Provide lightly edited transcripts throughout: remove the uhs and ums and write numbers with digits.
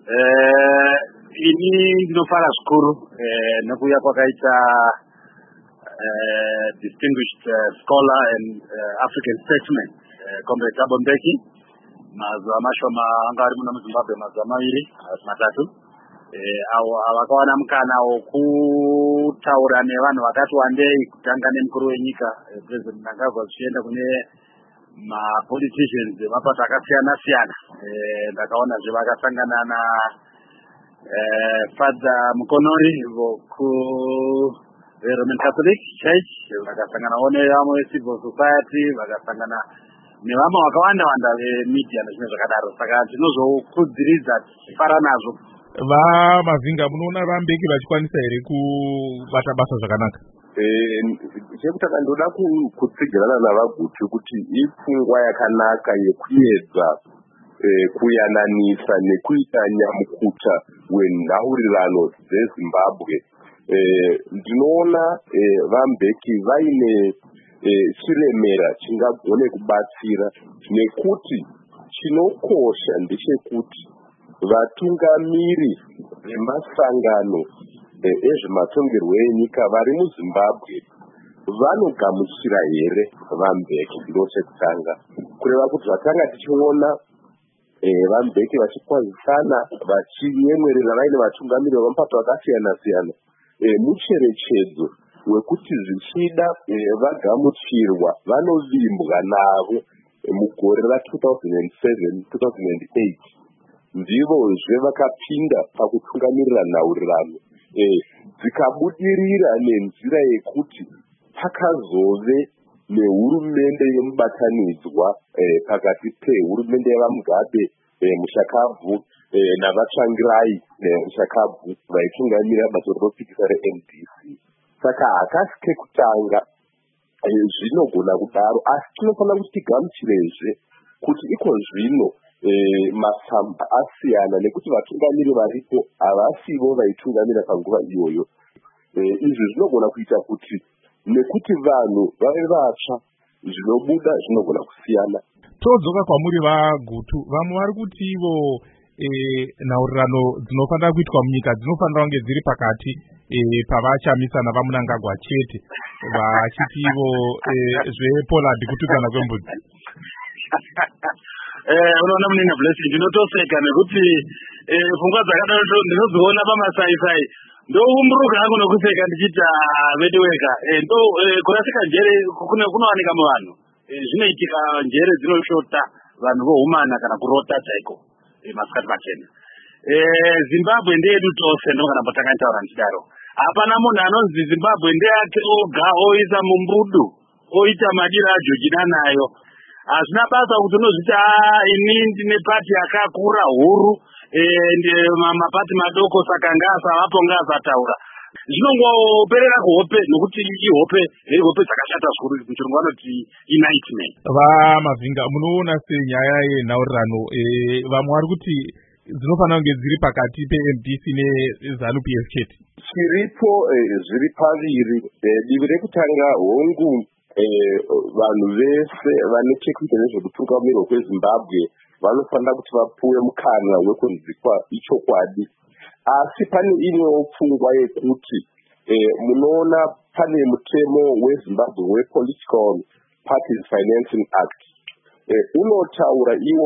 Ini ndinofara zvikuru nekuuya kwakaita distinguished scholar and African statesman Comrade Thabo Mbeki. Mazuva mashoma anga ari muno muZimbabwe mazuva maviri matatu vakawana mukana wokutaura nevanhu vakati wandei kutanga nemukuru wenyika President Mnangagwa zvichienda kune mapoliticians emapato akasiyana siyana. Ndakaonazve vakasangana na Father Mukonori voku Roman Catholic Church, vakasanganawo nevamwe civil society, vakasangana nevamwe vakawanda wanda vemedia nezvimwe zvakadaro. Saka tinozokudziridza tichifara nazvo. Mavinga, munoona vaMbeki vachikwanisa here kubata basa zvakanaka? Chekutanga ndoda kutsigirirana navaGutu kuti ipfungwa yakanaka yekuedza kuyananisa nekuita nyamukuta wenhaurirano dzeZimbabwe. Ndinoona vaMbeki vaine chiremera chingagone kubatsira, nekuti chinokosha ndechekuti vatungamiri vemasangano ezvematongerwo enyika vari muZimbabwe vanogamuchira here vaMbeki. Ndochekutanga kureva kuti zvatanga tichiona vaMbeki vachikwazisana vachinyemwerera vaine vatungamiri vemapato akasiyana siyana mucherechedzo wekuti zvichida vagamuchirwa vanovimbwa navo mugore ra2007-2008 ndivozve vakapinda pakutungamirira nhaurirano dzikabudirira nenzira yekuti pakazove nehurumende yemubatanidzwa pakati pehurumende yavaMugabe Mushakabvu navaTsvangirai Mushakabvu vaitungamirira bato rinopikisa reMDC. Saka hakasi kekutanga zvinogona kudaro, asi tinofanira kuti tigamuchirezve kuti iko zvino matsamba asiyana nekuti vatungamiri varipo havasivo vaitungamira panguva iyoyo. Izvi zvinogona kuita kuti nekuti vanhu vave vatsva zvinobuda zvinogona kusiyana. Todzoka kwamuri vaGutu, vamwe vari kuti ivo nhaurirano dzinofanira kuitwa munyika dzinofanira kunge dziri pakati pavachamisana vaMnangagwa chete, vachiti ivo zvePollard kutukana kwembudzi. Unoona munini Blessing, ndinotoseka nekuti pfungwa dzakadaro ndinodziona pamasaisai ndoumburuka hangu nokuseka ndichita vedu wega. Kurasika njere kunowanika muvanhu, zvinoitika njere dzinoshota vanhu vohumana kana kurota chaiko masikati machena. Zimbabwe ndeyedu tose, ndokana mbotanga nitaura ndichidaro. Hapana munhu anonzi Zimbabwe ndeyake oga oisa mumbudu oita madiro ajojina nayo. Hazvina basa kuti unozviti ini ndine pati yakakura huru mapati madoko saka ngaasavapo ngaasataura. Zvinongoperera kuhope, nokuti ihope hope dzakashata zvikuru, muchirungu vanoti inightmare. Mavinga, munoona senyaya yenhaurirano vamwe vari kuti dzinofanira kunge dziri pakati peMDC neZANU-PF chete? Chiripo zviri paviri. Divi rekutanga hongu vanhu vese vane chekuita nezvekutungamirwa kweZimbabwe vanofanira kuti vapuwe mukana wekunzwikwa ichokwadi. Asi pane imwewo pfungwa yekuti munoona pane mutemo weZimbabwe wePolitical Parties Financing Act unotaura iwo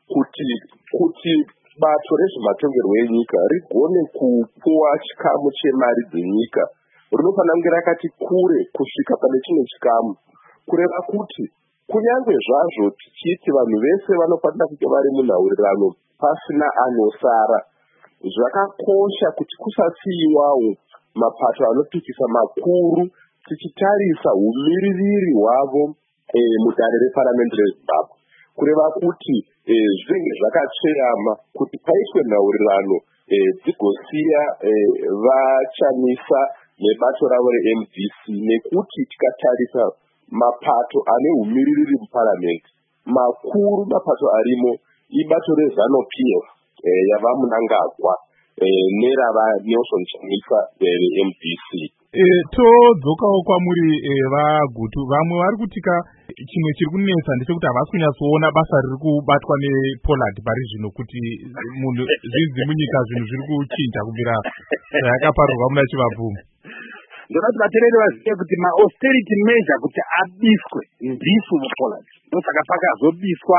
kuti bato rezvematongerwo enyika rigone kupuwa chikamu chemari dzenyika rinofanira kunge rakati kure kusvika pane chimwe chikamu, kureva kuti kunyange zvazvo tichiti vanhu vese vanofanira kunge vari munhaurirano pasina anosara, zvakakosha kuti kusasiyiwawo mapato anopikisa makuru tichitarisa umiririri hwavo mudare reparamende reZimbabwe, kureva kuti zvinenge zvakacheyama kuti paitwe nhaurirano dzigosiya vachamisa nebato ravo reMDC, nekuti tikatarisa mapato ane umiririri muparamende makuru, mapato arimo ibato reZANU-PF yavaMnangagwa nerava Nelson Chamisa reMDC. Todzokawo kwamuri vaGutu, vamwe vari kutika chimwe chiri kunetsa ndechekuti havasi kunyatsoona basa riri kubatwa nePollard pari zvino kuti munhu zvinzi munyika zvinhu zviri kuchinja kubvira zvayakaparurwa muna chivabvumo. Ndinoti vateereri vazive kuti ma-austerity measure kuti abiswe ndisu muPollard. Ndosaka pakazobiswa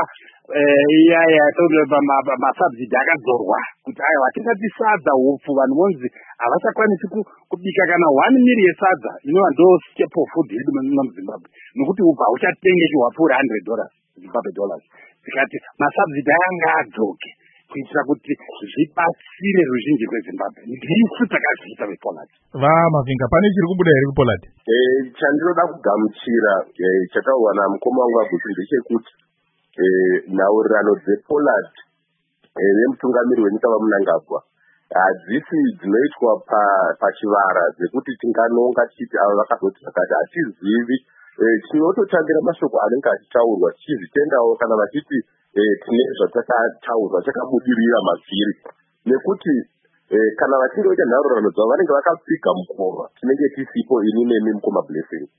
masubsidy akadzorwa kuti aiwa tingati sadza hupfu vanhu vonzi havachakwanisi kubika kana 1 miri yesadza inova ndo step of food yedu muZimbabwe nokuti hupfu hauchatengeki hwapfuura $100 Zimbabwe dollars. Tikati masubsidy anga adzoke kuitira kuti zvibatsire ruzhinji rweZimbabwe. Ndisu takazviita vePollard. Mavinga, pane chiri kubuda here kuPollard? Chandinoda kugamuchira chataurwa namukoma wangu wagutu ndechekuti nhaurirano dzePollard nemutungamiri wenyika vaMnangagwa hadzisi dzinoitwa pachivara dzekuti tinganonga tichiti ava vakazoti zvakati. Hatizivi, tinototangira mashoko anenge achitaurwa tichizvitendawo kana vachiti tine zvatakataurwa chakabudirira mavhiri, nekuti kana vachinge vaita nhaurirano dzavo vanenge vakapfiga mukova tinenge tisipo ini nemi mukoma Blessing.